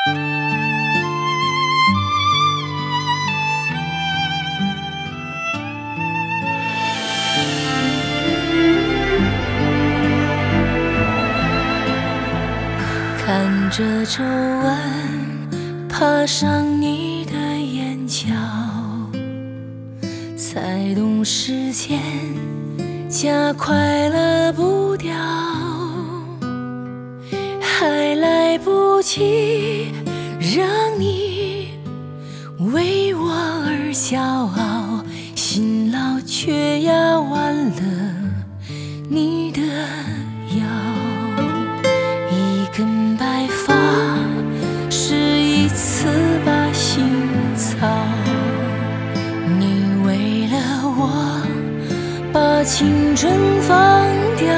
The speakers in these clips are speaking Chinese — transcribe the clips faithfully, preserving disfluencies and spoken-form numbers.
看着皱纹爬上你的眼角，才懂时间加快了步调，还来不及让你为我而骄傲，辛劳却压弯了你的腰。一根白发是一次把心操，你为了我把青春放掉，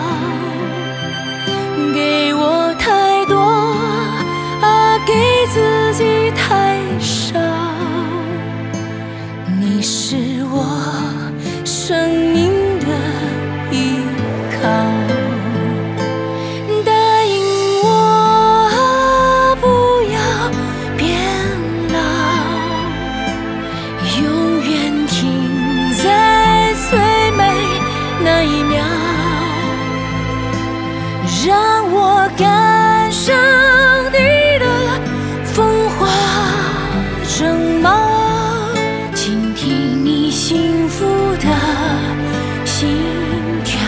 给我太多啊，给自己太少。你是我生命的依靠，答应我不要变老，永远停在最美那一秒，让我感受你的风华正茂，倾听你幸福的心跳。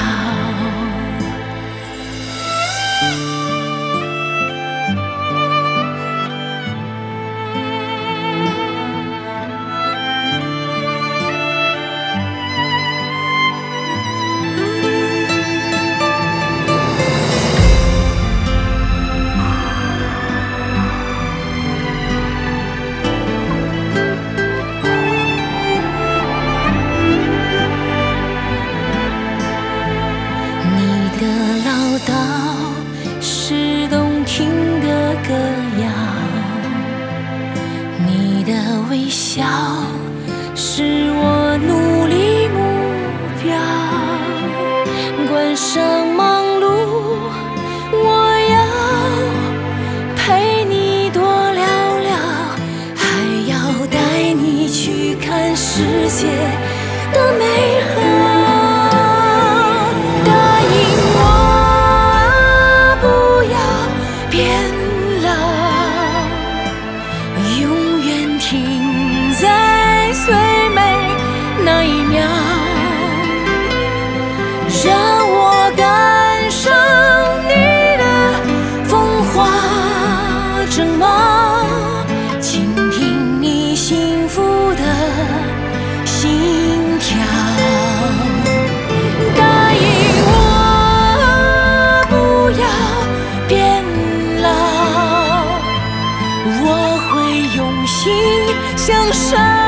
是动听的歌谣，你的微笑是我努力目标。关上忙碌，我要陪你多聊聊，还要带你去看世界的美好。变老，永远停在最美那一秒，让我感受你的风华正茂，倾听你幸福的心跳。答应我不要变我会用心向上。